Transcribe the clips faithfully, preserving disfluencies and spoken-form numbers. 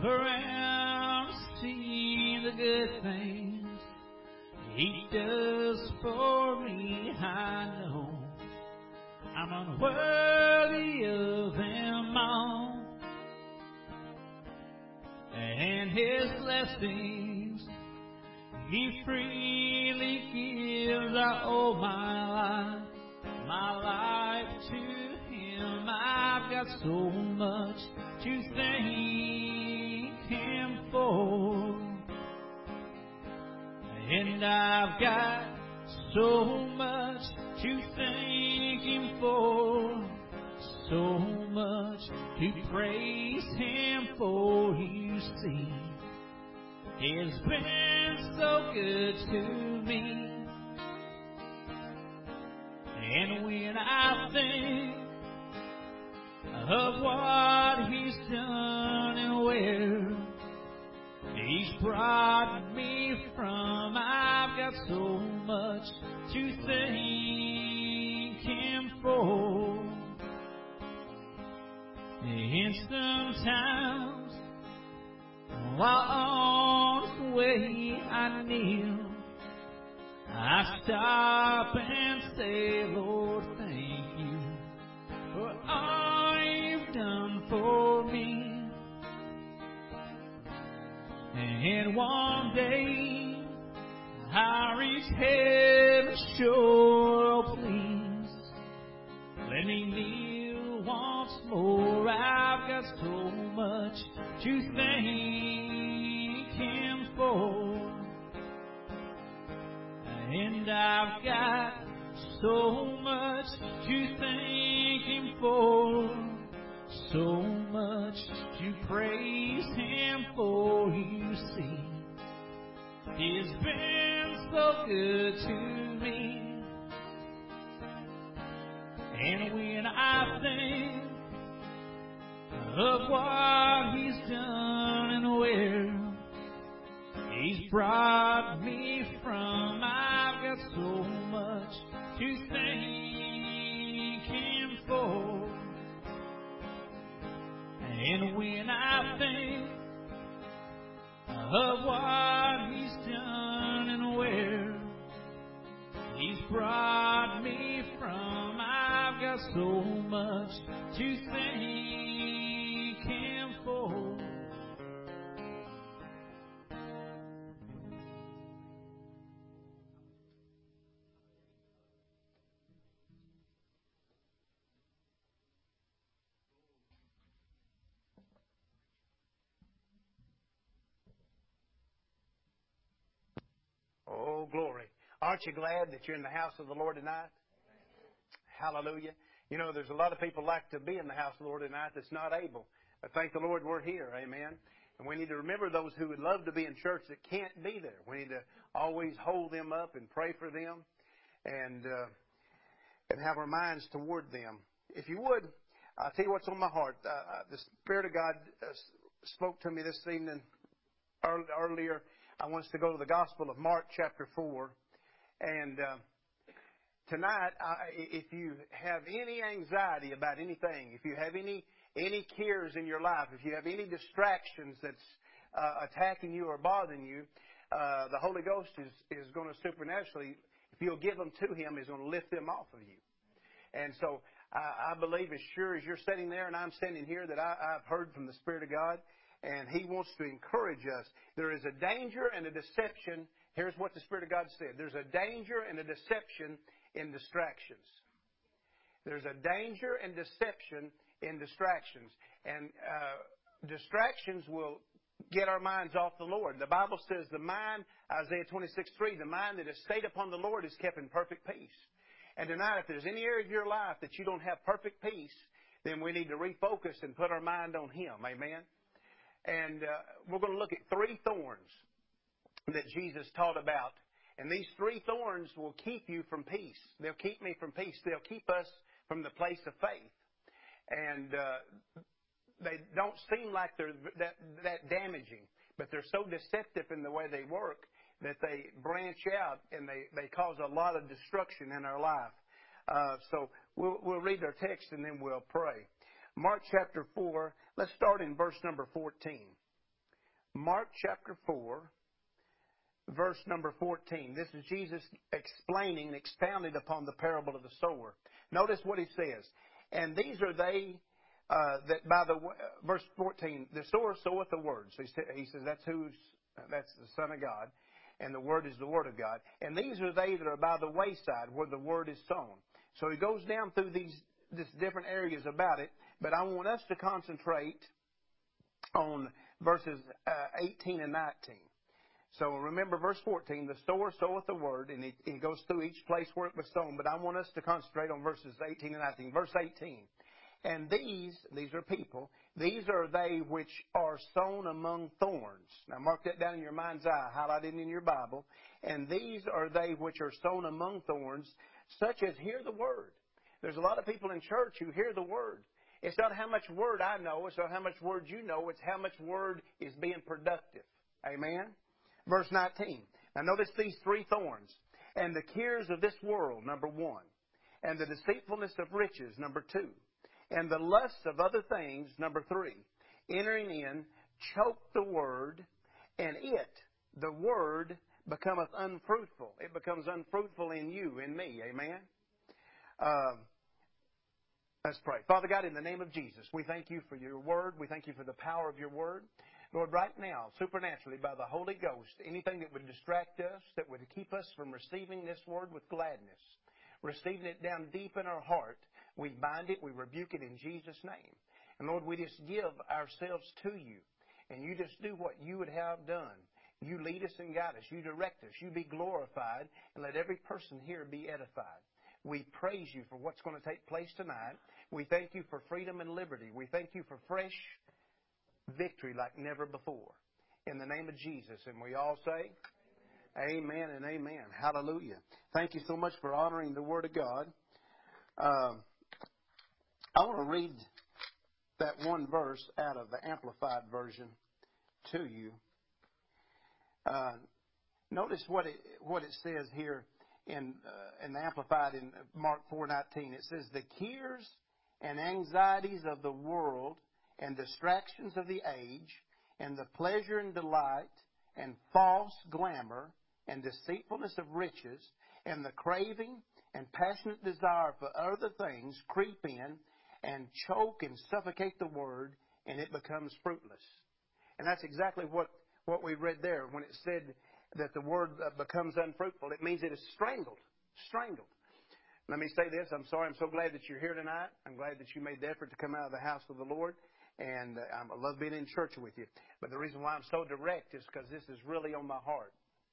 around to see the good things He does for me. I know I'm unworthy of them all, and His blessings He freely gives. I owe my life, my life to Him. I've got so much to thank Him for, and I've got so much to thank Him for, so much to praise Him for. You see, He's been so good to me, and when I think of what He's done and where He's brought me from, I've got so much to thank Him for. And sometimes while on the way I kneel, I stop and say, Lord, thank You for all You've done for me. And one day I reach heaven's shore. Oh, please let me kneel once more. I've got so much to thank Him for, and I've got so much to thank Him for, so much to praise Him for. You see, He's been so good to me, and when I think of what He's done and where He's brought me from, I've got so much to thank Him for. And when I think of what He's done and where He's brought me from, I've got so much to thank Him for. Oh, glory. Aren't you glad that you're in the house of the Lord tonight? Hallelujah. You know, there's a lot of people like to be in the house of the Lord tonight that's not able. But thank the Lord we're here. Amen. And we need to remember those who would love to be in church that can't be there. We need to always hold them up and pray for them and, uh, and have our minds toward them. If you would, I'll tell you what's on my heart. Uh, the Spirit of God uh, spoke to me this evening earlier. I want us to go to the Gospel of Mark chapter four. And uh, tonight, I, if you have any anxiety about anything, if you have any any cares in your life, if you have any distractions that's uh, attacking you or bothering you, uh, the Holy Ghost is, is going to supernaturally, if you'll give them to Him, is going to lift them off of you. And so I, I believe as sure as you're sitting there and I'm standing here that I, I've heard from the Spirit of God. And He wants to encourage us. There is a danger and a deception. Here's what the Spirit of God said. There's a danger and a deception in distractions. There's a danger and deception in distractions. And uh, distractions will get our minds off the Lord. The Bible says the mind, Isaiah twenty-six three, the mind that is stayed upon the Lord is kept in perfect peace. And tonight, if there's any area of your life that you don't have perfect peace, then we need to refocus and put our mind on Him. Amen. And uh, we're going to look at three thorns that Jesus taught about. And these three thorns will keep you from peace. They'll keep me from peace. They'll keep us from the place of faith. And uh, they don't seem like they're that, that damaging, but they're so deceptive in the way they work that they branch out and they, they cause a lot of destruction in our life. Uh, so we'll, we'll read our text and then we'll pray. Mark chapter four, let's start in verse number fourteen. Mark chapter four, verse number fourteen. This is Jesus explaining and expounding upon the parable of the sower. Notice what he says. And these are they uh, that by the uh, verse fourteen, the sower soweth the word. So he, sa- he says that's who's that's the Son of God, and the word is the word of God. And these are they that are by the wayside where the word is sown. So he goes down through these this different areas about it, but I want us to concentrate on verses uh, eighteen and nineteen. So remember verse fourteen, the sower soweth the word, and he, he goes through each place where it was sown, but I want us to concentrate on verses eighteen and nineteen. Verse eighteen, and these, these are people, these are they which are sown among thorns. Now mark that down in your mind's eye, highlight it in your Bible. And these are they which are sown among thorns, such as hear the word. There's a lot of people in church who hear the word. It's not how much word I know, it's not how much word you know, it's how much word is being productive. Amen? Verse nineteen. Now notice these three thorns. And the cares of this world, number one. And the deceitfulness of riches, number two. And the lusts of other things, number three. Entering in, choke the word, and it, the word, becometh unfruitful. It becomes unfruitful in you, in me. Amen? Um, let's pray. Father God, in the name of Jesus, we thank you for your word. We thank you for the power of your word. Lord, right now, supernaturally, by the Holy Ghost, anything that would distract us, that would keep us from receiving this word with gladness, receiving it down deep in our heart, we bind it, we rebuke it in Jesus' name. And Lord, we just give ourselves to you, and you just do what you would have done. You lead us and guide us. You direct us. You be glorified, and let every person here be edified. We praise you for what's going to take place tonight. We thank you for freedom and liberty. We thank you for fresh victory like never before. In the name of Jesus. And we all say, amen and amen. Hallelujah. Thank you so much for honoring the Word of God. Um, I want to read that one verse out of the Amplified Version to you. Uh, notice what it what it says here in uh, in the Amplified in Mark four nineteen. It says, the cares and anxieties of the world and distractions of the age, and the pleasure and delight, and false glamour, and deceitfulness of riches, and the craving and passionate desire for other things creep in and choke and suffocate the word, and it becomes fruitless. And that's exactly what, what we read there when it said that the word becomes unfruitful. It means it is strangled, strangled. Let me say this. I'm sorry. I'm so glad that you're here tonight. I'm glad that you made the effort to come out of the house of the Lord. And I love being in church with you. But the reason why I'm so direct is because this is really on my heart.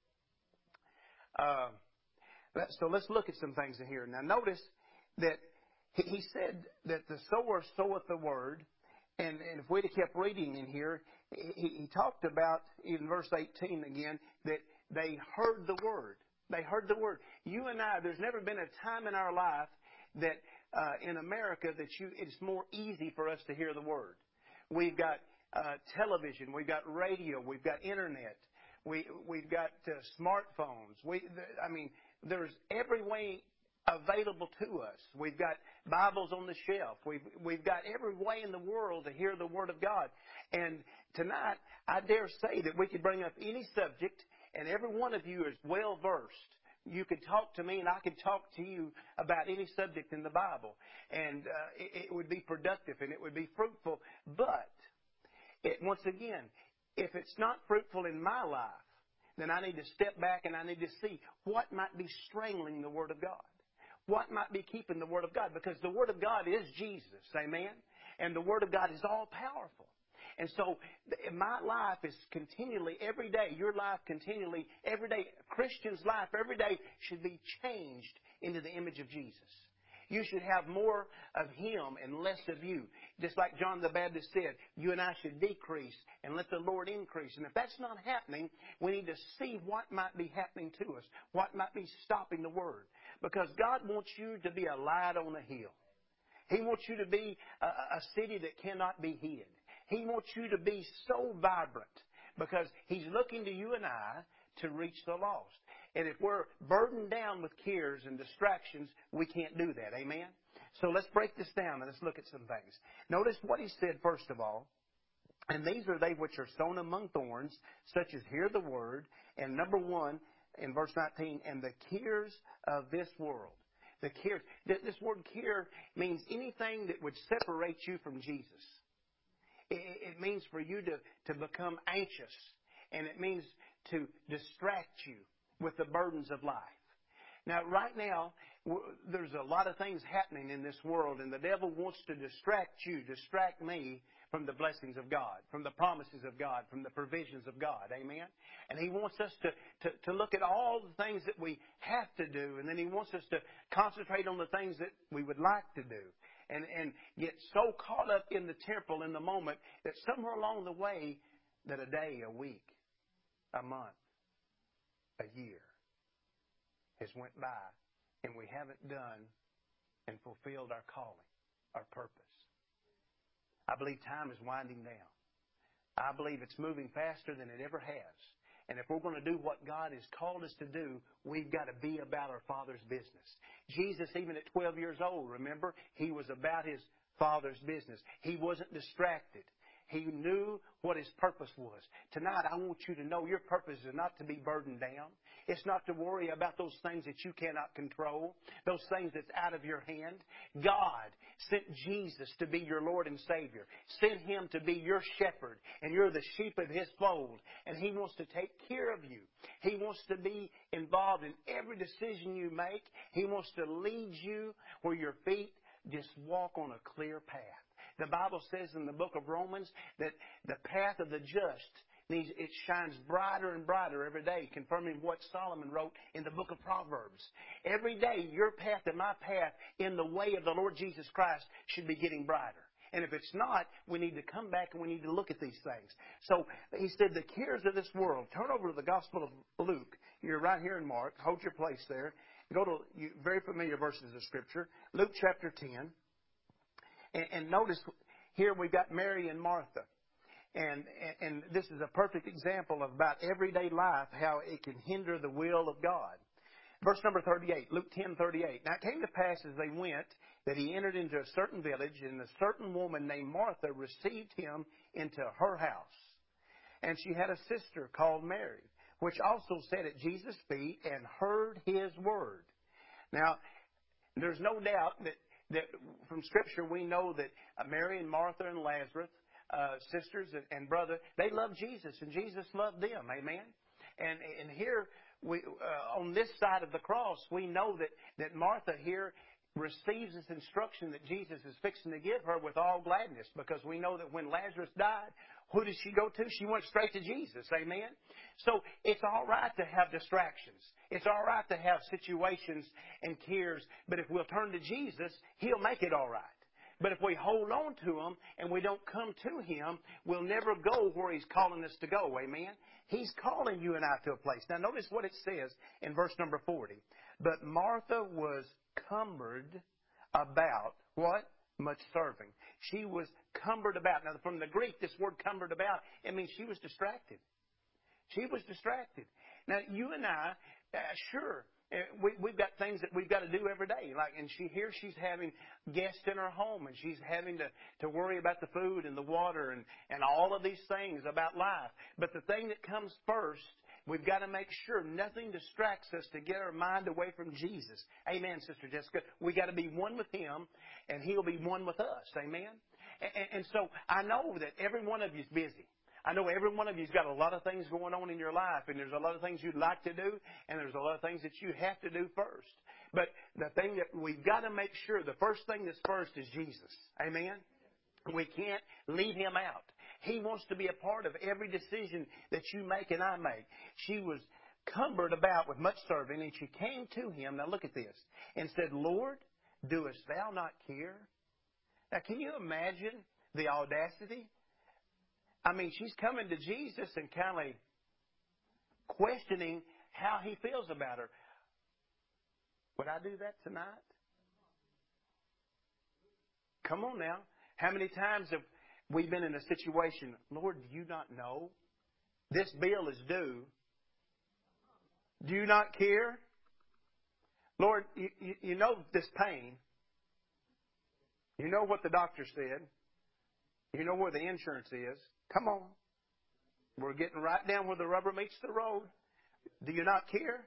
Uh, so let's look at some things in here. Now notice that he said that the sower soweth the word. And, and if we'd have kept reading in here, he, he talked about, in verse eighteen again, that they heard the word. They heard the word. You and I, there's never been a time in our life that uh, in America that you it's more easy for us to hear the word. We've got uh, television, we've got radio, we've got internet, we we've got uh, smartphones. We, I mean, there's every way available to us. We've got Bibles on the shelf. We've we've got every way in the world to hear the Word of God. And tonight, I dare say that we could bring up any subject, and every one of you is well versed. You could talk to me, and I could talk to you about any subject in the Bible. And uh, it, it would be productive, and it would be fruitful. But, it, once again, if it's not fruitful in my life, then I need to step back and I need to see what might be strangling the Word of God. What might be keeping the Word of God? Because the Word of God is Jesus, amen? And the Word of God is all powerful. And so my life is continually, every day, your life continually, every day, Christian's life every day should be changed into the image of Jesus. You should have more of Him and less of you. Just like John the Baptist said, you and I should decrease and let the Lord increase. And if that's not happening, we need to see what might be happening to us, what might be stopping the Word. Because God wants you to be a light on a hill. He wants you to be a, a city that cannot be hid. He wants you to be so vibrant because He's looking to you and I to reach the lost. And if we're burdened down with cares and distractions, we can't do that. Amen? So let's break this down and let's look at some things. Notice what he said first of all. And these are they which are sown among thorns, such as hear the word. And number one, in verse nineteen, and the cares of this world. The cares. This word care means anything that would separate you from Jesus. It means for you to, to become anxious. And it means to distract you with the burdens of life. Now, right now, there's a lot of things happening in this world, and the devil wants to distract you, distract me from the blessings of God, from the promises of God, from the provisions of God. Amen? And he wants us to, to, to look at all the things that we have to do, and then he wants us to concentrate on the things that we would like to do. And, and get so caught up in the temporal, in the moment, that somewhere along the way, that a day, a week, a month, a year has went by, and we haven't done and fulfilled our calling, our purpose. I believe time is winding down. I believe it's moving faster than it ever has. And if we're going to do what God has called us to do, we've got to be about our Father's business. Jesus, even at twelve years old, remember, he was about his Father's business. He wasn't distracted. He knew what his purpose was. Tonight, I want you to know your purpose is not to be burdened down. It's not to worry about those things that you cannot control, those things that's out of your hand. God sent Jesus to be your Lord and Savior, sent him to be your shepherd, and you're the sheep of his fold. And he wants to take care of you. He wants to be involved in every decision you make. He wants to lead you where your feet just walk on a clear path. The Bible says in the book of Romans that the path of the just, needs, it shines brighter and brighter every day, confirming what Solomon wrote in the book of Proverbs. Every day, your path and my path in the way of the Lord Jesus Christ should be getting brighter. And if it's not, we need to come back and we need to look at these things. So he said, the cares of this world. Turn over to the Gospel of Luke. You're right here in Mark. Hold your place there. Go to very familiar verses of Scripture. Luke chapter ten. And, and notice here we've got Mary and Martha. And, and this is a perfect example of about everyday life, how it can hinder the will of God. Verse number thirty-eight, Luke ten thirty-eight. Now it came to pass as they went that he entered into a certain village, and a certain woman named Martha received him into her house. And she had a sister called Mary, which also sat at Jesus' feet and heard his word. Now, there's no doubt that, that from Scripture we know that Mary and Martha and Lazarus, uh, sisters and, and brother, they loved Jesus, and Jesus loved them. Amen? And, and here, we, uh, on this side of the cross, we know that, that Martha here receives this instruction that Jesus is fixing to give her with all gladness, because we know that when Lazarus died, who did she go to? She went straight to Jesus. Amen? So it's all right to have distractions. It's all right to have situations and cares, but if we'll turn to Jesus, He'll make it all right. But if we hold on to Him and we don't come to Him, we'll never go where He's calling us to go. Amen? He's calling you and I to a place. Now notice what it says in verse number forty. But Martha was cumbered about what? Much serving. She was cumbered about. Now from the Greek, this word cumbered about, it means she was distracted. She was distracted. Now you and I, uh, sure, We, we've got things that we've got to do every day. Like, and she here she's having guests in her home, and she's having to, to worry about the food and the water and, and all of these things about life. But the thing that comes first, we've got to make sure nothing distracts us to get our mind away from Jesus. Amen, Sister Jessica. We've got to be one with Him, and He'll be one with us. Amen? And, and so I know that every one of you is busy. I know every one of you's got a lot of things going on in your life, and there's a lot of things you'd like to do, and there's a lot of things that you have to do first. But the thing that we've got to make sure, the first thing that's first is Jesus. Amen? We can't leave Him out. He wants to be a part of every decision that you make and I make. She was cumbered about with much serving, and she came to Him, now look at this, and said, Lord, doest Thou not care? Now can you imagine the audacity? I mean, she's coming to Jesus and kind of questioning how He feels about her. Would I do that tonight? Come on now. How many times have we been in a situation, Lord, do you not know? This bill is due. Do you not care? Lord, you, you, you know this pain. You know what the doctor said. You know where the insurance is. Come on. We're getting right down where the rubber meets the road. Do you not care?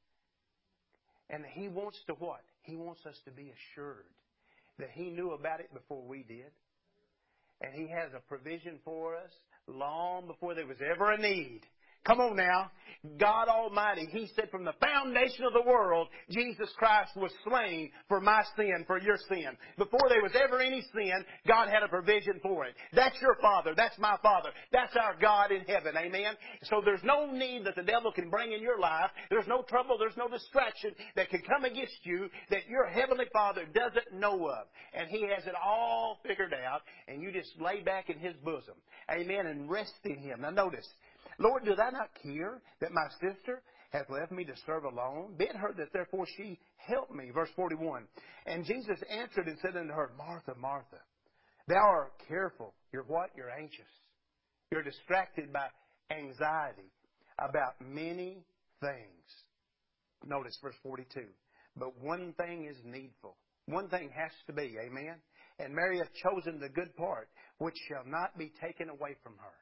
And He wants to what? He wants us to be assured that He knew about it before we did. And He has a provision for us long before there was ever a need. Come on now. God Almighty, He said from the foundation of the world, Jesus Christ was slain for my sin, for your sin. Before there was ever any sin, God had a provision for it. That's your Father. That's my Father. That's our God in heaven. Amen? So there's no need that the devil can bring in your life. There's no trouble. There's no distraction that can come against you that your Heavenly Father doesn't know of. And He has it all figured out. And you just lay back in His bosom. Amen? And rest in Him. Now notice. Lord, did I not care that my sister hath left me to serve alone? Bid her that therefore she help me. Verse forty-one. And Jesus answered and said unto her, Martha, Martha, thou art careful. You're what? You're anxious. You're distracted by anxiety about many things. Notice verse forty-two. But one thing is needful. One thing has to be. Amen? And Mary hath chosen the good part, which shall not be taken away from her.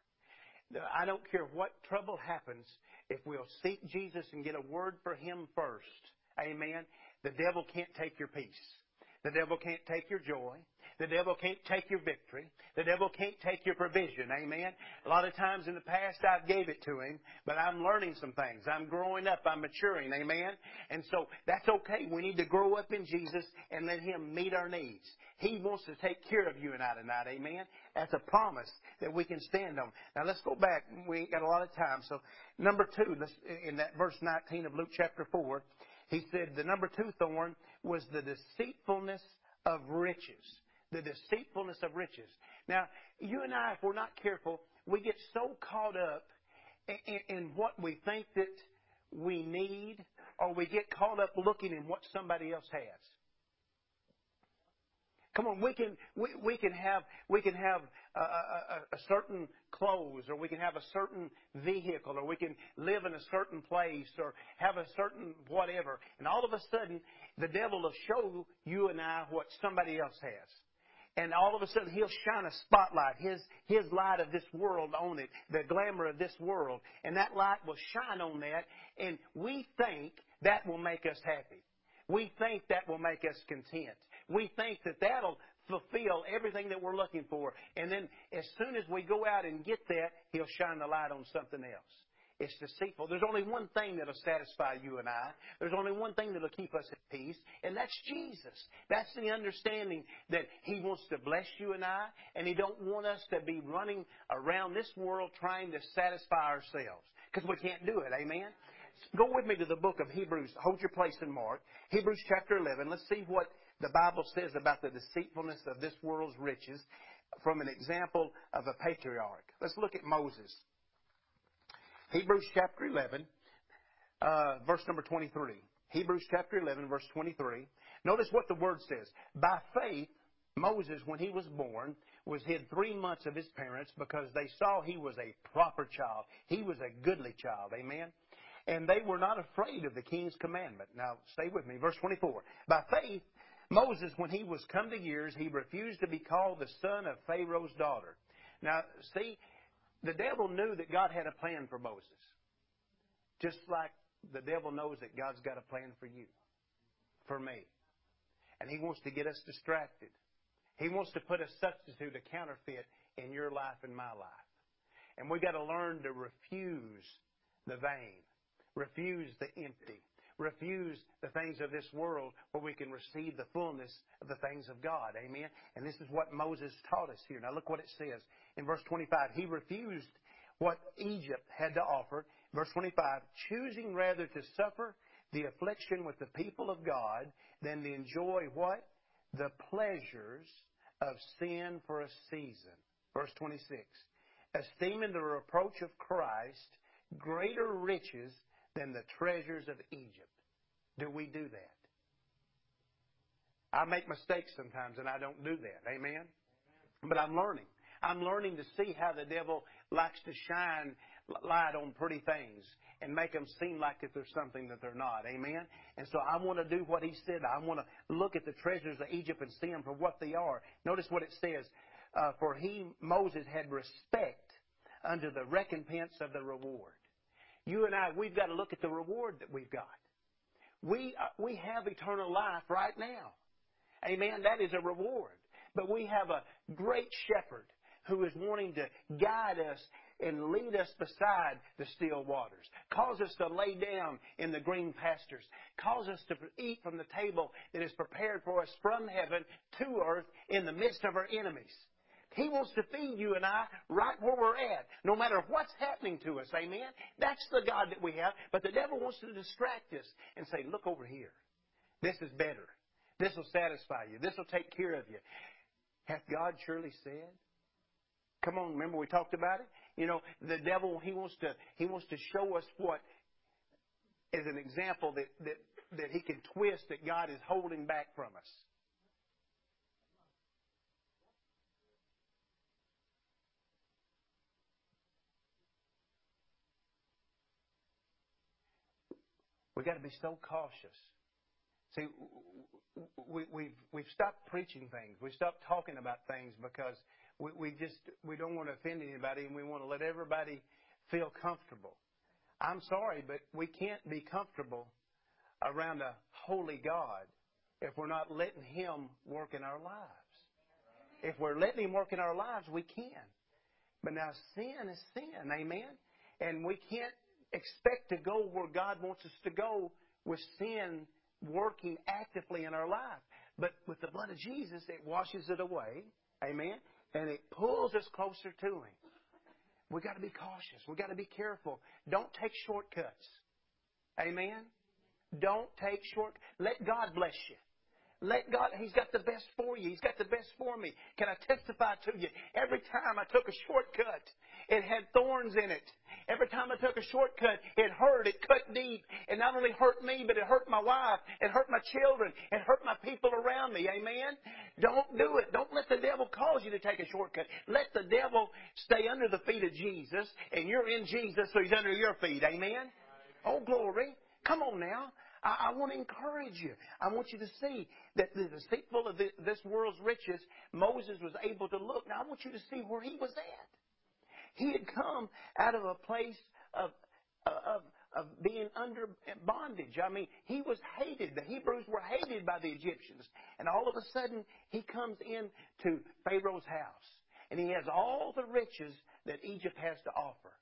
I don't care what trouble happens, if we'll seek Jesus and get a word for Him first, amen, the devil can't take your peace. The devil can't take your joy. The devil can't take your victory. The devil can't take your provision. Amen. A lot of times in the past I gave it to him, but I'm learning some things. I'm growing up. I'm maturing. Amen. And so that's okay. We need to grow up in Jesus and let Him meet our needs. He wants to take care of you and I tonight. Amen. That's a promise that we can stand on. Now let's go back. We ain't got a lot of time. So number two, let's, in that verse nineteen of Luke chapter four, he said the number two thorn was the deceitfulness of riches. The deceitfulness of riches. Now, you and I, if we're not careful, we get so caught up in, in what we think that we need, or we get caught up looking in what somebody else has. Come on, we can we, we can have we can have a, a, a certain clothes, or we can have a certain vehicle, or we can live in a certain place, or have a certain whatever, and all of a sudden the devil will show you and I what somebody else has. And all of a sudden, he'll shine a spotlight, his his light of this world on it, the glamour of this world. And that light will shine on that, and we think that will make us happy. We think that will make us content. We think that that'll fulfill everything that we're looking for. And then as soon as we go out and get that, he'll shine the light on something else. It's deceitful. There's only one thing that'll satisfy you and I. There's only one thing that'll keep us at peace, and that's Jesus. That's the understanding that He wants to bless you and I, and He don't want us to be running around this world trying to satisfy ourselves, because we can't do it. Amen? Go with me to the book of Hebrews. Hold your place in Mark. Hebrews chapter eleven. Let's see what the Bible says about the deceitfulness of this world's riches from an example of a patriarch. Let's look at Moses. Hebrews chapter eleven, uh, verse number twenty-three. Hebrews chapter eleven, verse twenty-three. Notice what the Word says. By faith, Moses, when he was born, was hid three months of his parents because they saw he was a proper child. He was a goodly child. Amen? And they were not afraid of the king's commandment. Now, stay with me. Verse twenty-four. By faith, Moses, when he was come to years, he refused to be called the son of Pharaoh's daughter. Now, see, the devil knew that God had a plan for Moses. Just like the devil knows that God's got a plan for you, for me. And he wants to get us distracted. He wants to put a substitute, a counterfeit in your life and my life. And we've got to learn to refuse the vain, refuse the empty, refuse the things of this world where we can receive the fullness of the things of God. Amen? And this is what Moses taught us here. Now look what it says. In verse twenty-five, he refused what Egypt had to offer. Verse twenty-five, choosing rather to suffer the affliction with the people of God than to enjoy what? The pleasures of sin for a season. Verse twenty-six, esteeming the reproach of Christ greater riches than the treasures of Egypt. Do we do that? I make mistakes sometimes and I don't do that. Amen? But I'm learning. I'm learning to see how the devil likes to shine light on pretty things and make them seem like that there's something that they're not. Amen? And so I want to do what he said. I want to look at the treasures of Egypt and see them for what they are. Notice what it says. Uh, for he, Moses, had respect unto the recompense of the reward. You and I, we've got to look at the reward that we've got. We, uh, we have eternal life right now. Amen. That is a reward. But we have a great shepherd who is wanting to guide us and lead us beside the still waters. Cause us to lay down in the green pastures. Cause us to eat from the table that is prepared for us from heaven to earth in the midst of our enemies. He wants to feed you and I right where we're at, no matter what's happening to us. Amen? That's the God that we have. But the devil wants to distract us and say, look over here. This is better. This will satisfy you. This will take care of you. Hath God surely said? Come on, remember we talked about it? You know, the devil, he wants to he wants to show us what is an example that, that, that he can twist that God is holding back from us. We've got to be so cautious. See, we, we've, we've stopped preaching things. We've stopped talking about things because we, we just we don't want to offend anybody and we want to let everybody feel comfortable. I'm sorry, but we can't be comfortable around a holy God if we're not letting Him work in our lives. If we're letting Him work in our lives, we can. But now sin is sin, amen? And we can't expect to go where God wants us to go with sin working actively in our life. But with the blood of Jesus, it washes it away. Amen? And it pulls us closer to Him. We've got to be cautious. We've got to be careful. Don't take shortcuts. Amen? Don't take short. Let God bless you. Let God, He's got the best for you. He's got the best for me. Can I testify to you? Every time I took a shortcut, it had thorns in it. Every time I took a shortcut, it hurt. It cut deep. It not only hurt me, but it hurt my wife. It hurt my children. It hurt my people around me. Amen? Don't do it. Don't let the devil cause you to take a shortcut. Let the devil stay under the feet of Jesus, and you're in Jesus, so He's under your feet. Amen? Oh, glory. Come on now. I, I want to encourage you. I want you to see that the deceitful of the, this world's riches, Moses was able to look. Now, I want you to see where he was at. He had come out of a place of, of, of being under bondage. I mean, he was hated. The Hebrews were hated by the Egyptians. And all of a sudden, he comes into Pharaoh's house. And he has all the riches that Egypt has to offer.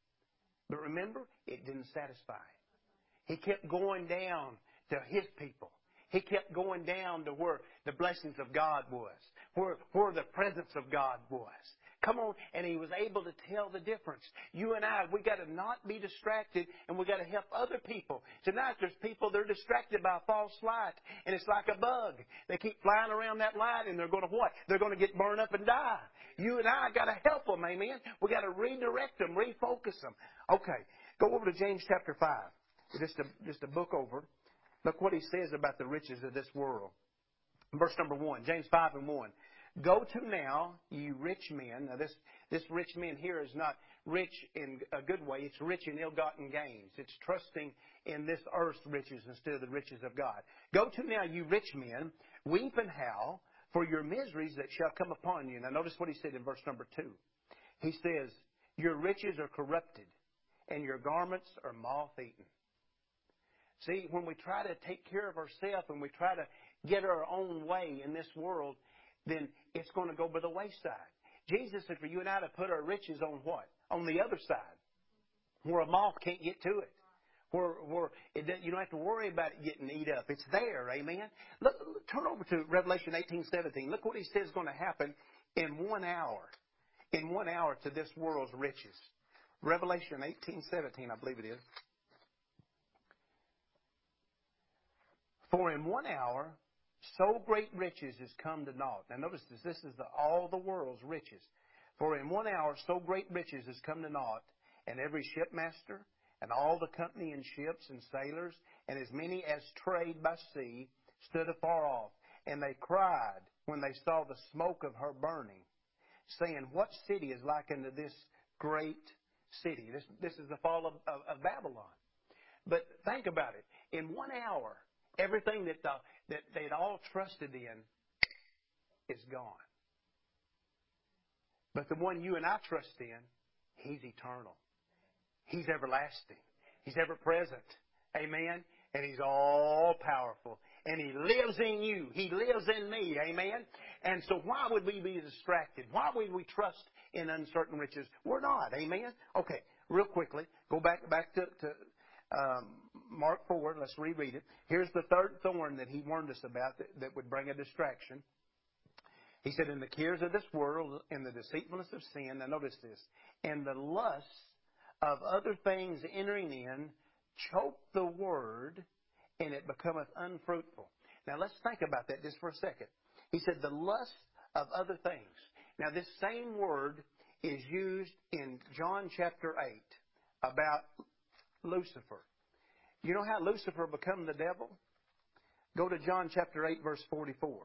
But remember, it didn't satisfy him. He kept going down to his people. He kept going down to where the blessings of God was, where, where the presence of God was. Come on, and he was able to tell the difference. You and I, we got to not be distracted, and we got to help other people. Tonight, there's people that are distracted by a false light, and it's like a bug. They keep flying around that light, and they're going to what? They're going to get burned up and die. You and I got to help them, amen. We got to redirect them, refocus them. Okay, go over to James chapter five. Just a, just a book over. Look what he says about the riches of this world. Verse number one, James five and one. Go to now, ye rich men. Now this, this rich men here is not rich in a good way. It's rich in ill-gotten gains. It's trusting in this earth's riches instead of the riches of God. Go to now, you rich men, weep and howl for your miseries that shall come upon you. Now notice what he said in verse number two. He says, your riches are corrupted, and your garments are moth-eaten. See, when we try to take care of ourselves and we try to get our own way in this world, then it's going to go by the wayside. Jesus said for you and I to put our riches on what? On the other side, where a moth can't get to it. Where, where it, you don't have to worry about it getting eat up. It's there, amen? Look, look, turn over to Revelation eighteen seventeen. Look what he says is going to happen in one hour. In one hour to this world's riches. Revelation eighteen seventeen, I believe it is. For in one hour, so great riches is come to naught. Now notice this, this is the, all the world's riches. For in one hour, so great riches is come to naught, and every shipmaster, and all the company in ships and sailors, and as many as trade by sea, stood afar off. And they cried when they saw the smoke of her burning, saying, what city is like unto this great city? This, this is the fall of, of, of Babylon. But think about it. In one hour, everything that, the, that they'd all trusted in is gone. But the one you and I trust in He's eternal. He's everlasting. He's ever present. Amen. And He's all powerful. And He lives in you. He lives in me. Amen. And so why would we be distracted? Why would we trust in uncertain riches? We're not. Amen. Okay. Real quickly, go back back to, to um, Mark four. Let's reread it. Here's the third thorn that He warned us about that, that would bring a distraction. He said, in the cares of this world, in the deceitfulness of sin, now notice this, and the lusts of other things entering in, choke the word, and it becometh unfruitful. Now let's think about that just for a second. He said, the lust of other things. Now this same word is used in John chapter eight about Lucifer. You know how Lucifer became the devil? Go to John chapter eight, verse forty-four.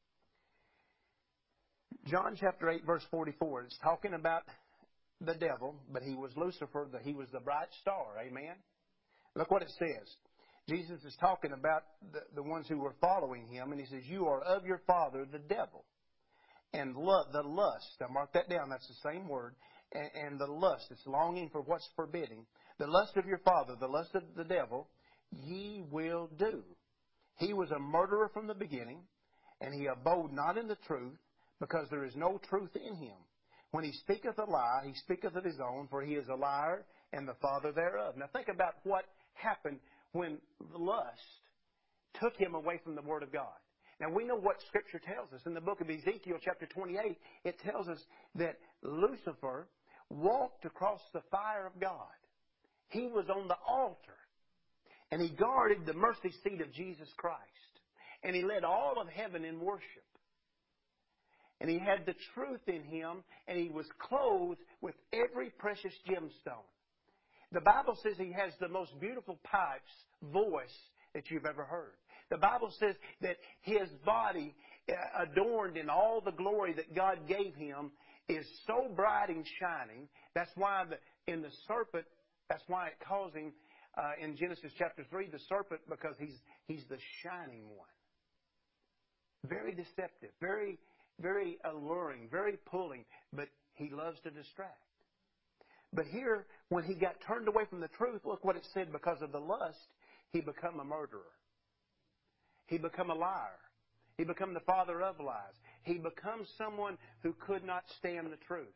John chapter eight, verse forty-four. It's talking about the devil, but he was Lucifer. He was the bright star. Amen? Look what it says. Jesus is talking about the, the ones who were following Him, and He says, you are of your father, the devil. And lo- the lust, now mark that down, that's the same word, and, and the lust, it's longing for what's forbidding. The lust of your father, the lust of the devil, ye will do. He was a murderer from the beginning, and he abode not in the truth, because there is no truth in him. When he speaketh a lie, he speaketh of his own, for he is a liar and the father thereof. Now think about what happened when lust took him away from the Word of God. Now we know what Scripture tells us. In the book of Ezekiel chapter twenty-eight, it tells us that Lucifer walked across the fire of God. He was on the altar, and he guarded the mercy seat of Jesus Christ. And he led all of heaven in worship. And he had the truth in him, and he was clothed with every precious gemstone. The Bible says he has the most beautiful pipes, voice that you've ever heard. The Bible says that his body, adorned in all the glory that God gave him, is so bright and shining. That's why the, in the serpent, that's why it calls him uh, in Genesis chapter three the serpent, because he's he's the shining one. Very deceptive, very very alluring, very pulling, but he loves to distract. But here, when he got turned away from the truth, look what it said, because of the lust, he become a murderer. He become a liar. He become the father of lies. He becomes someone who could not stand the truth.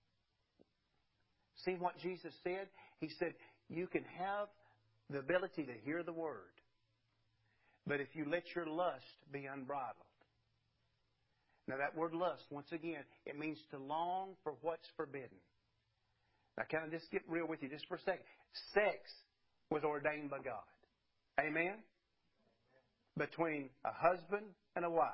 See what Jesus said? He said, you can have the ability to hear the word, but if you let your lust be unbridled. Now that word lust, once again, it means to long for what's forbidden. Now can I just get real with you just for a second? Sex was ordained by God. Amen? Between a husband and a wife.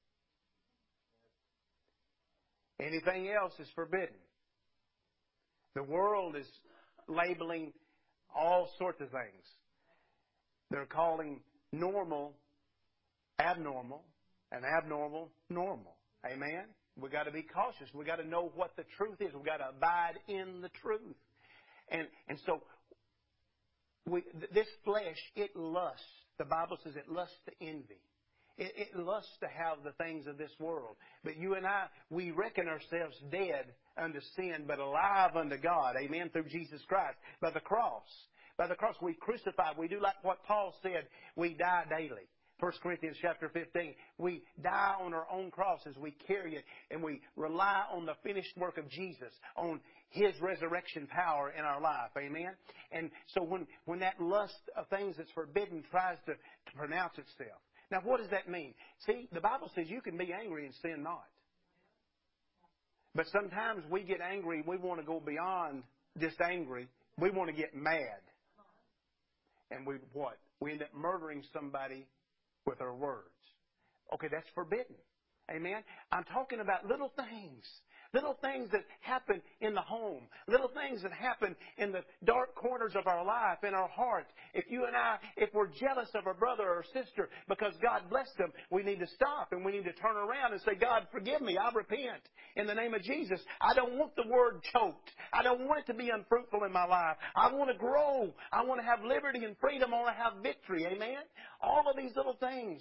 Anything else is forbidden. The world is labeling all sorts of things. They're calling normal abnormal and abnormal normal. Amen? We've got to be cautious. We've got to know what the truth is. We've got to abide in the truth. And and so we, this flesh, it lusts. The Bible says it lusts to envy. It, it lusts to have the things of this world. But you and I, we reckon ourselves dead unto sin, but alive unto God. Amen? Through Jesus Christ. By the cross. By the cross we crucified. We do like what Paul said. We die daily. First Corinthians chapter fifteen. We die on our own cross as we carry it, and we rely on the finished work of Jesus, on His resurrection power in our life. Amen? And so when, when that lust of things that's forbidden tries to, to pronounce itself. Now what does that mean? See, the Bible says you can be angry and sin not. But sometimes we get angry, we want to go beyond just angry. We want to get mad. And we what? We end up murdering somebody with our words. Okay, that's forbidden. Amen? I'm talking about little things. Little things that happen in the home. Little things that happen in the dark corners of our life, in our heart. If you and I, if we're jealous of our brother or sister because God blessed them, we need to stop and we need to turn around and say, God, forgive me. I repent in the name of Jesus. I don't want the word choked. I don't want it to be unfruitful in my life. I want to grow. I want to have liberty and freedom. I want to have victory. Amen? All of these little things.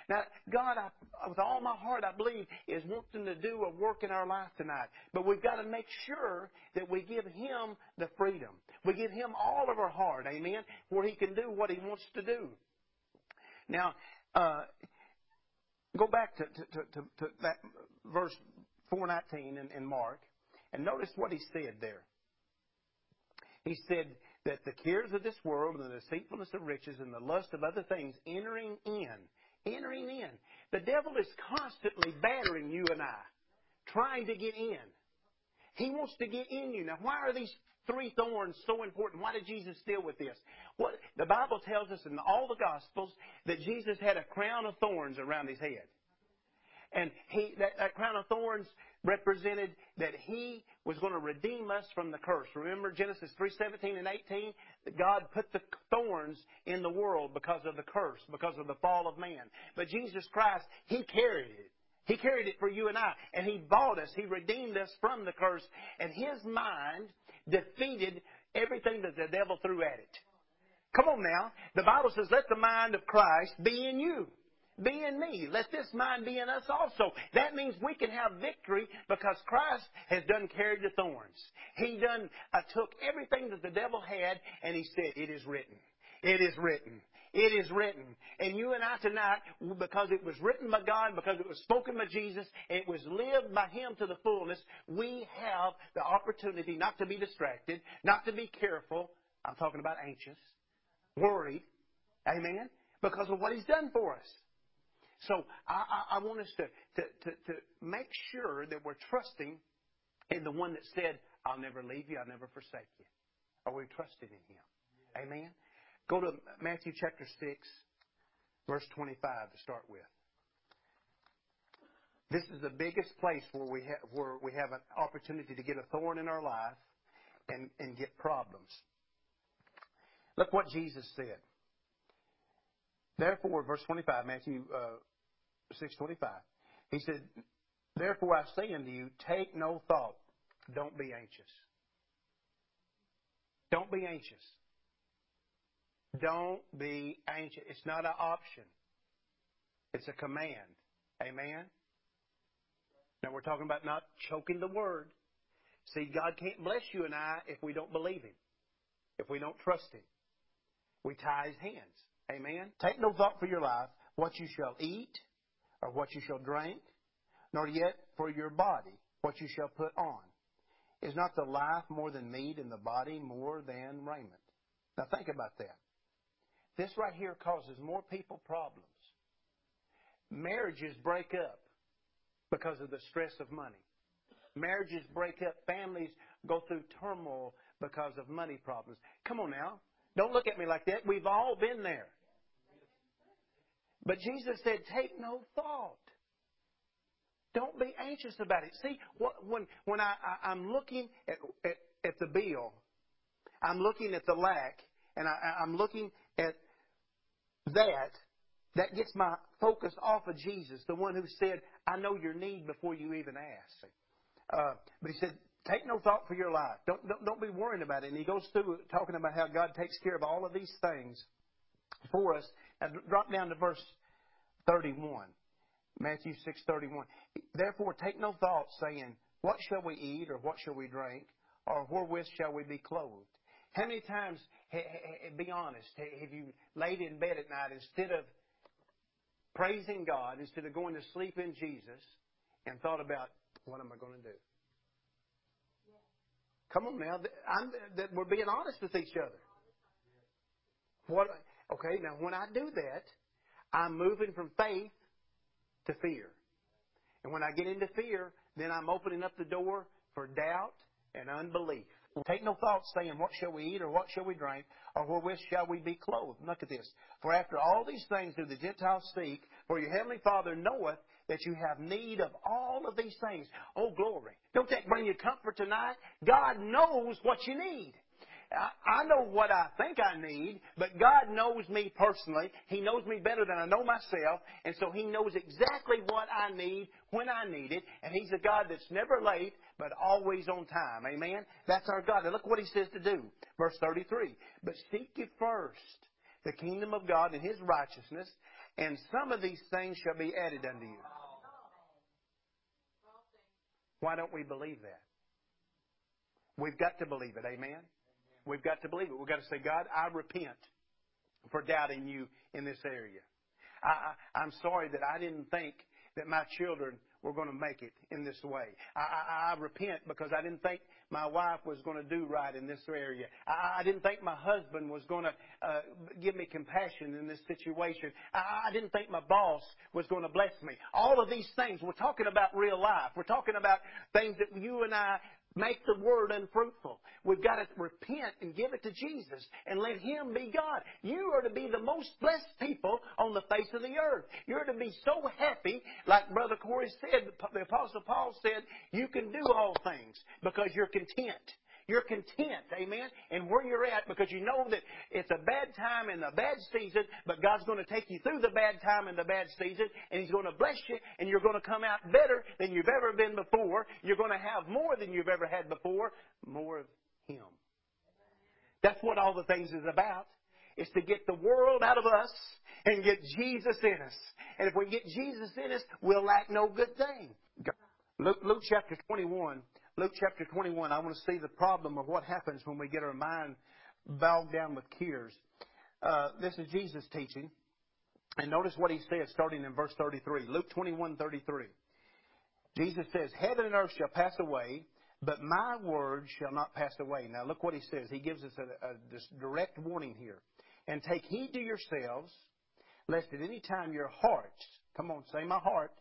Now, God, I, with all my heart, I believe, is wanting to do a work in our life tonight. But we've got to make sure that we give Him the freedom. We give Him all of our heart, amen, where He can do what He wants to do. Now, uh, go back to, to, to, to that verse four nineteen in, in Mark, and notice what He said there. He said that the cares of this world and the deceitfulness of riches and the lust of other things entering in, entering in. The devil is constantly battering you and I, trying to get in. He wants to get in you. Now, why are these three thorns so important? Why did Jesus deal with this? Well, the Bible tells us in all the Gospels that Jesus had a crown of thorns around His head. And he, that, that crown of thorns represented that He was going to redeem us from the curse. Remember Genesis three seventeen and eighteen? That God put the thorns in the world because of the curse, because of the fall of man. But Jesus Christ, He carried it. He carried it for you and I. And He bought us. He redeemed us from the curse. And His mind defeated everything that the devil threw at it. Come on now. The Bible says, let the mind of Christ be in you. Be in me. Let this mind be in us also. That means we can have victory because Christ has done carried the thorns. He done uh, took everything that the devil had and He said, it is written. It is written. It is written. And you and I tonight, because it was written by God, because it was spoken by Jesus, it was lived by Him to the fullness, we have the opportunity not to be distracted, not to be careful. I'm talking about anxious, worried. Amen? Because of what He's done for us. So I, I, I want us to, to, to, to make sure that we're trusting in the one that said, I'll never leave you, I'll never forsake you. Are we trusting in Him? Amen? Go to Matthew chapter six, verse twenty-five to start with. This is the biggest place where we, ha- where we have an opportunity to get a thorn in our life and, and get problems. Look what Jesus said. Therefore, verse twenty-five, Matthew uh, six twenty-five. He said, therefore I say unto you, take no thought. Don't be anxious. Don't be anxious. Don't be anxious. It's not an option. It's a command. Amen? Now we're talking about not choking the word. See, God can't bless you and I if we don't believe Him. If we don't trust Him. We tie His hands. Amen? Take no thought for your life, what you shall eat, or what you shall drink, nor yet for your body, what you shall put on. Is not the life more than meat, and the body more than raiment? Now think about that. This right here causes more people problems. Marriages break up because of the stress of money. Marriages break up. Families go through turmoil because of money problems. Come on now. Don't look at me like that. We've all been there. But Jesus said, take no thought. Don't be anxious about it. See, when when I, I, I'm looking at, at, at the bill, I'm looking at the lack, and I, I'm looking at that, that gets my focus off of Jesus, the one who said, I know your need before you even ask. Uh, but He said, take no thought for your life. Don't, don't, don't be worrying about it. And He goes through talking about how God takes care of all of these things for us. Now, drop down to verse thirty-one. Matthew six thirty-one. Therefore, take no thought, saying, what shall we eat, or what shall we drink, or wherewith shall we be clothed? How many times, be honest, have you laid in bed at night instead of praising God, instead of going to sleep in Jesus, and thought about, what am I going to do? Come on now. I'm, that we're being honest with each other. What? Okay, now when I do that, I'm moving from faith to fear. And when I get into fear, then I'm opening up the door for doubt and unbelief. Take no thought, saying, what shall we eat, or what shall we drink, or wherewith shall we be clothed? Look at this. For after all these things do the Gentiles seek, for your heavenly Father knoweth that you have need of all of these things. Oh, glory. Don't that bring you comfort tonight? God knows what you need. I know what I think I need, but God knows me personally. He knows me better than I know myself, and so He knows exactly what I need when I need it, and He's a God that's never late, but always on time. Amen? That's our God. Now look what He says to do. Verse thirty-three. But seek ye first the kingdom of God and His righteousness, and some of these things shall be added unto you. Why don't we believe that? We've got to believe it. Amen? We've got to believe it. We've got to say, God, I repent for doubting you in this area. I, I, I'm sorry that I didn't think that my children were going to make it in this way. I, I, I repent because I didn't think my wife was going to do right in this area. I, I didn't think my husband was going to uh, give me compassion in this situation. I, I didn't think my boss was going to bless me. All of these things, we're talking about real life. We're talking about things that you and I make the word unfruitful. We've got to repent and give it to Jesus and let Him be God. You are to be the most blessed people on the face of the earth. You're to be so happy, like Brother Corey said, the Apostle Paul said, you can do all things because you're content. You're content, amen, and where you're at because you know that it's a bad time and a bad season, but God's going to take you through the bad time and the bad season, and He's going to bless you, and you're going to come out better than you've ever been before. You're going to have more than you've ever had before, more of Him. That's what all the things is about, is to get the world out of us and get Jesus in us. And if we get Jesus in us, we'll lack no good thing. Luke, Luke chapter twenty-one. Luke chapter twenty-one, I want to see the problem of what happens when we get our mind bogged down with cares. Uh, this is Jesus teaching. And notice what He says starting in verse thirty-three. Luke twenty-one, thirty-three. Jesus says, heaven and earth shall pass away, but my word shall not pass away. Now look what He says. He gives us a, a this direct warning here. And take heed to yourselves, lest at any time your hearts, come on, say my heart,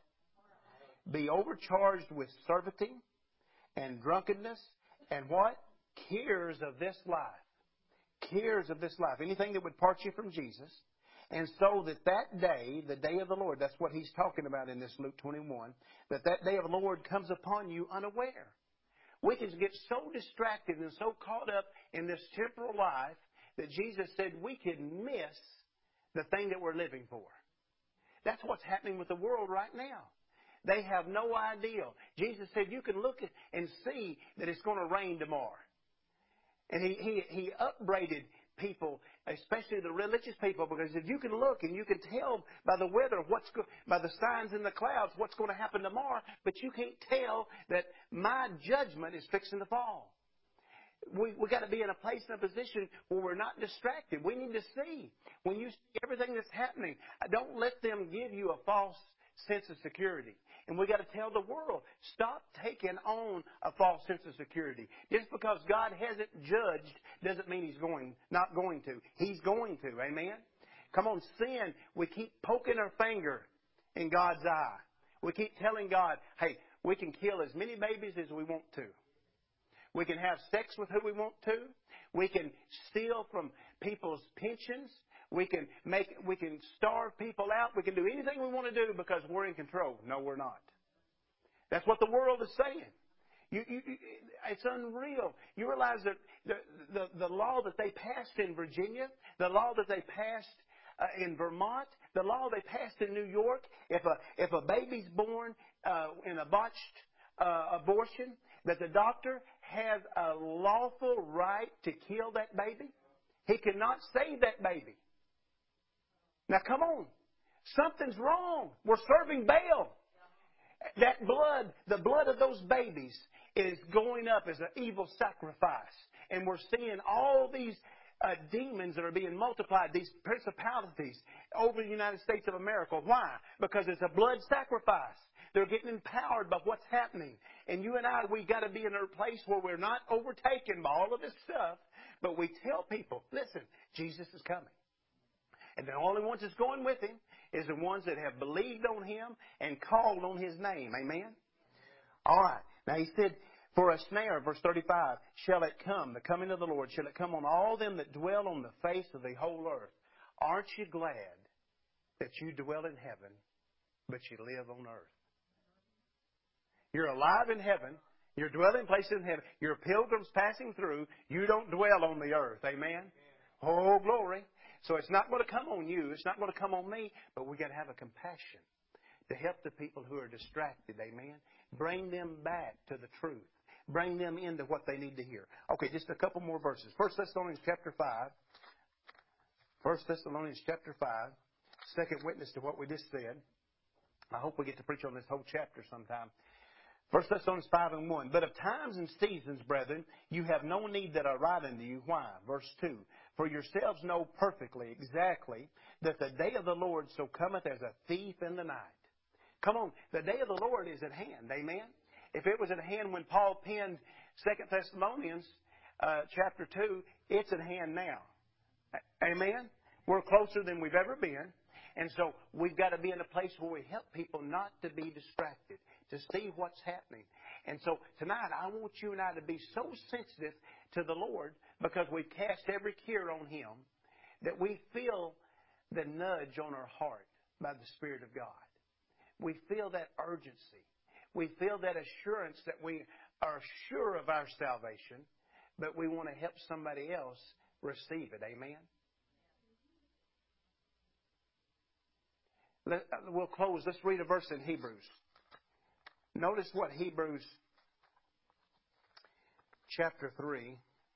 be overcharged with servitude and drunkenness, and what? Cares of this life. Cares of this life. Anything that would part you from Jesus. And so that that day, the day of the Lord, that's what He's talking about in this Luke twenty-one, that that day of the Lord comes upon you unaware. We can get so distracted and so caught up in this temporal life that Jesus said we can miss the thing that we're living for. That's what's happening with the world right now. They have no idea. Jesus said you can look at and see that it's going to rain tomorrow. And he, he, he upbraided people, especially the religious people, because if you can look and you can tell by the weather, what's go, by the signs in the clouds, what's going to happen tomorrow, but you can't tell that my judgment is fixing to fall. We we got to be in a place and a position where we're not distracted. We need to see. When you see everything that's happening, don't let them give you a false sense of security. And we got to tell the world, stop taking on a false sense of security. Just because God hasn't judged doesn't mean He's going, not going to. He's going to. Amen? Come on, sin, we keep poking our finger in God's eye. We keep telling God, hey, we can kill as many babies as we want to. We can have sex with who we want to. We can steal from people's pensions. We can make, we can starve people out. We can do anything we want to do because we're in control. No, we're not. That's what the world is saying. You, you, it's unreal. You realize that the, the, the law that they passed in Virginia, the law that they passed uh, in Vermont, the law they passed in New York, if a, if a baby's born uh, in a botched uh, abortion, that the doctor has a lawful right to kill that baby. He cannot save that baby. Now, come on. Something's wrong. We're serving Baal. That blood, the blood of those babies is going up as an evil sacrifice. And we're seeing all these uh, demons that are being multiplied, these principalities over the United States of America. Why? Because it's a blood sacrifice. They're getting empowered by what's happening. And you and I, we got to be in a place where we're not overtaken by all of this stuff, but we tell people, listen, Jesus is coming. And the only ones that's going with Him is the ones that have believed on Him and called on His name. Amen? All right. Now He said, for a snare, verse thirty-five, shall it come, the coming of the Lord, shall it come on all them that dwell on the face of the whole earth. Aren't you glad that you dwell in heaven, but you live on earth? You're alive in heaven. You're dwelling places in heaven. You're pilgrims passing through. You don't dwell on the earth. Amen? Oh, glory. So it's not going to come on you. It's not going to come on me. But we've got to have a compassion to help the people who are distracted. Amen? Bring them back to the truth. Bring them into what they need to hear. Okay, just a couple more verses. First Thessalonians chapter five. First Thessalonians chapter five. second witness to what we just said. I hope we get to preach on this whole chapter sometime. First Thessalonians five and one. But of times and seasons, brethren, you have no need that I write unto you. Why? Verse two. For yourselves know perfectly, exactly, that the day of the Lord so cometh as a thief in the night. Come on, the day of the Lord is at hand. Amen? If it was at hand when Paul penned Second Thessalonians uh, chapter two, it's at hand now. Amen? We're closer than we've ever been. And so we've got to be in a place where we help people not to be distracted, to see what's happening. And so tonight I want you and I to be so sensitive to the Lord because we cast every care on Him that we feel the nudge on our heart by the Spirit of God. We feel that urgency. We feel that assurance that we are sure of our salvation, but we want to help somebody else receive it. Amen? Let, we'll close. Let's read a verse in Hebrews. Notice what Hebrews chapter three,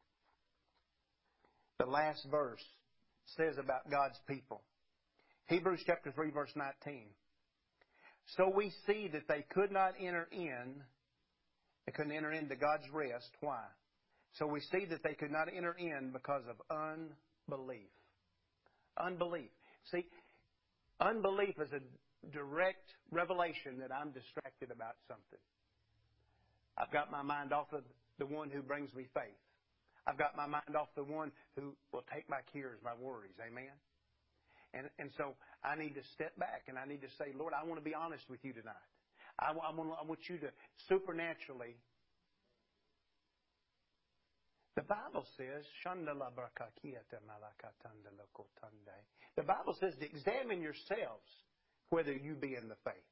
the last verse, says about God's people. Hebrews chapter three, verse nineteen. So we see that they could not enter in, they couldn't enter into God's rest. Why? So we see that they could not enter in because of unbelief. Unbelief. See, unbelief is a direct revelation that I'm distracted about something. I've got my mind off of the one who brings me faith. I've got my mind off the one who will take my cares, my worries. Amen? And, and so I need to step back and I need to say, Lord, I want to be honest with you tonight. I, I, want, I want you to supernaturally. The Bible says, the Bible says to examine yourselves whether you be in the faith.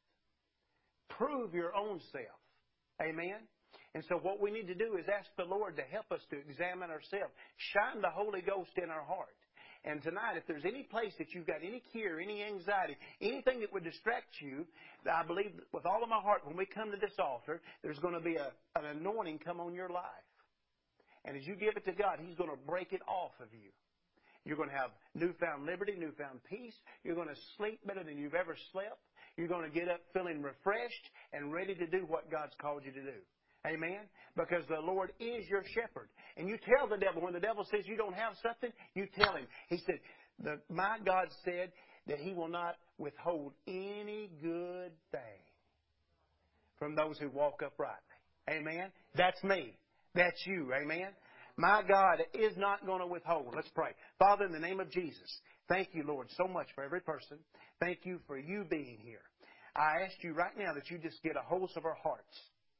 Prove your own self. Amen? And so what we need to do is ask the Lord to help us to examine ourselves. Shine the Holy Ghost in our heart. And tonight, if there's any place that you've got any care, any anxiety, anything that would distract you, I believe with all of my heart, when we come to this altar, there's going to be a, an anointing come on your life. And as you give it to God, He's going to break it off of you. You're going to have newfound liberty, newfound peace. You're going to sleep better than you've ever slept. You're going to get up feeling refreshed and ready to do what God's called you to do. Amen? Because the Lord is your shepherd. And you tell the devil, when the devil says you don't have something, you tell him. He said, the, my God said that He will not withhold any good thing from those who walk uprightly. Amen? That's me. That's you. Amen? My God is not going to withhold. Let's pray. Father, in the name of Jesus, thank you, Lord, so much for every person. Thank you for you being here. I ask you right now that you just get a hold of our hearts.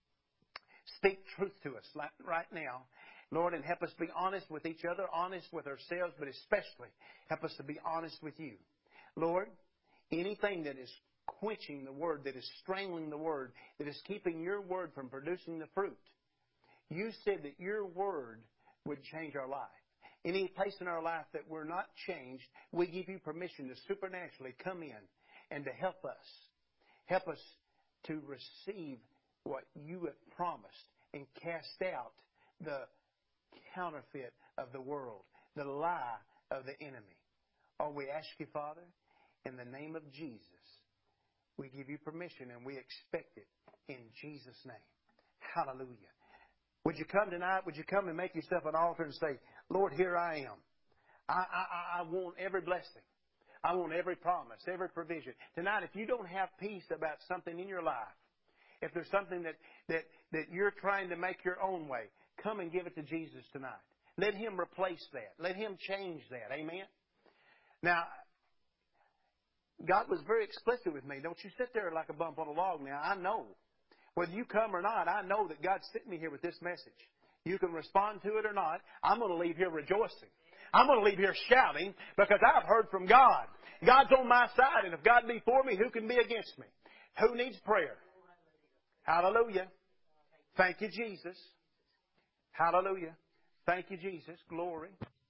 Speak truth to us right now, Lord, and help us be honest with each other, honest with ourselves, but especially help us to be honest with you. Lord, anything that is quenching the Word, that is strangling the Word, that is keeping your Word from producing the fruit, you said that your Word would change our life. Any place in our life that we're not changed, we give you permission to supernaturally come in and to help us. Help us to receive what you have promised and cast out the counterfeit of the world, the lie of the enemy. Oh, we ask you, Father, in the name of Jesus, we give you permission and we expect it in Jesus' name. Hallelujah. Would you come tonight? Would you come and make yourself an altar and say, Lord, here I am. I, I, I want every blessing. I want every promise, every provision. Tonight, if you don't have peace about something in your life, if there's something that, that, that you're trying to make your own way, come and give it to Jesus tonight. Let Him replace that. Let Him change that. Amen? Now, God was very explicit with me. Don't you sit there like a bump on a log now. I know. Whether you come or not, I know that God sent me here with this message. You can respond to it or not. I'm going to leave here rejoicing. I'm going to leave here shouting because I've heard from God. God's on my side, and if God be for me, who can be against me? Who needs prayer? Hallelujah. Thank you, Jesus. Hallelujah. Thank you, Jesus. Glory.